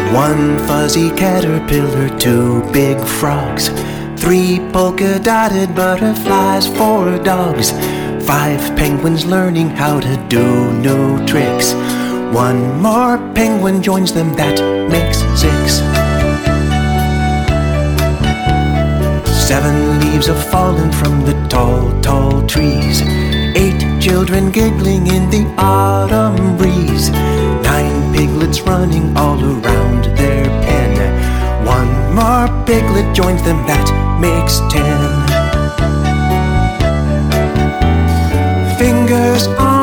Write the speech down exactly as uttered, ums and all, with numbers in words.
One fuzzy caterpillar, two big frogs, three polka-dotted butterflies, four dogs, five penguins learning how to do new tricks. One more penguin joins them, that makes six. Seven leaves have fallen from the tall, tall trees. Eight children giggling in the autumn breeze. Nine piglets running all around their pen. One more piglet joins them, that makes ten. Fingers on